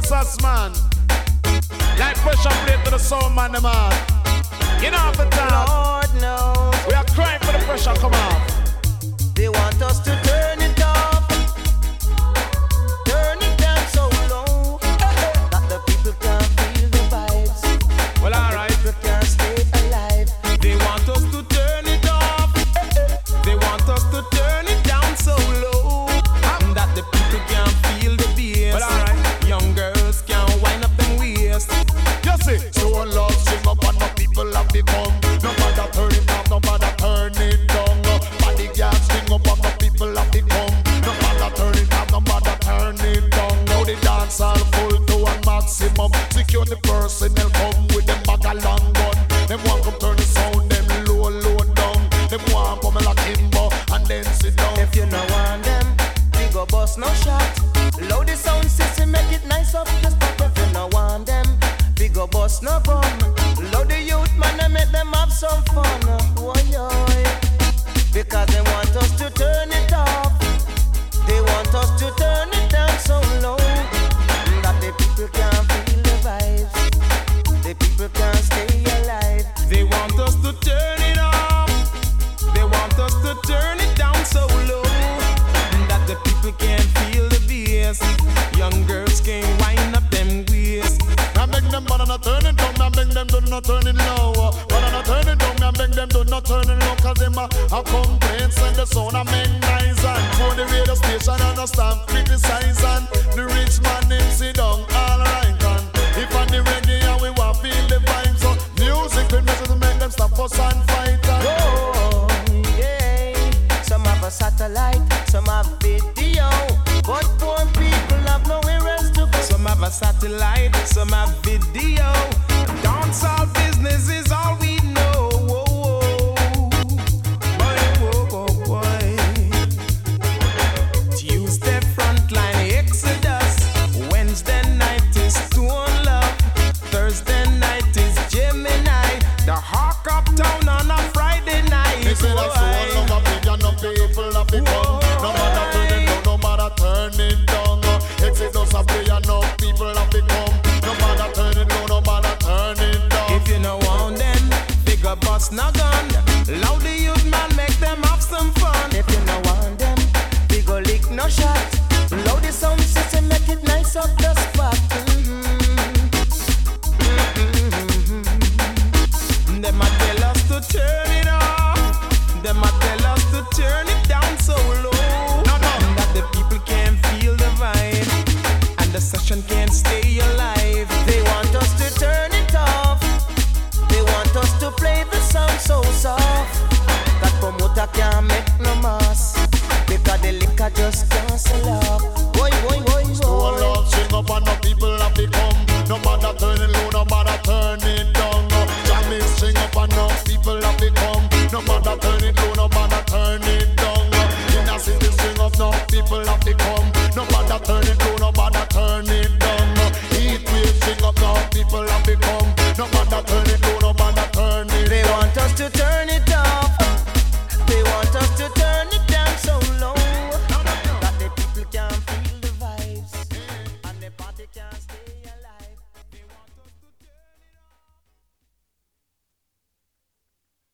pressures, man. Like pressure plate to the sound, man, the man. You know the time. Lord knows. We are crying for the pressure come off. They want us to turn it off, turn it down so low that the people can't feel the vibes. Well, alright. People can't stay alive. They want us to turn it off. They want us to turn it down so low that the people can't feel the bass. Well, alright. Young girls can't wind up them waist. You see, so love sing up and the people have become. No matter turn it up, no matter turn it down. Body gas sing up and the people have become. No matter turn it up, no matter turn it down. Now the dance all full to a maximum. Secure the personnel come with them bag a long gun. Them want come turn the sound, them low down. Them want come like Kimbo and then sit down. If you no want them, we go bust no shot. Load the sound system, make it nice up the spot. If you no want them, we go bust no gun. Load the youth man and make them have some fun. Woy, because they want us to turn it off. They want us to turn it down so low that the people can't feel the vibes. The people can't stay alive. They want us to turn it off. They want us to turn it down so low that the people can't feel the bass. Young girls can't wind up them waist. I make them but not turn it down, I make them do not turn it low. But I not turn it down, I make them do not turn it low. Cause them a complaints and the sound I make nice. And for the radio station and the staff criticize. And the rich man him sit down alright. And if on the reggae and we want feel the vibes. So music will make them stop fuss and fight. Oh, yeah. Some have a satellite, some have video. But poor people have nowhere else to go. Some have a satellite, some have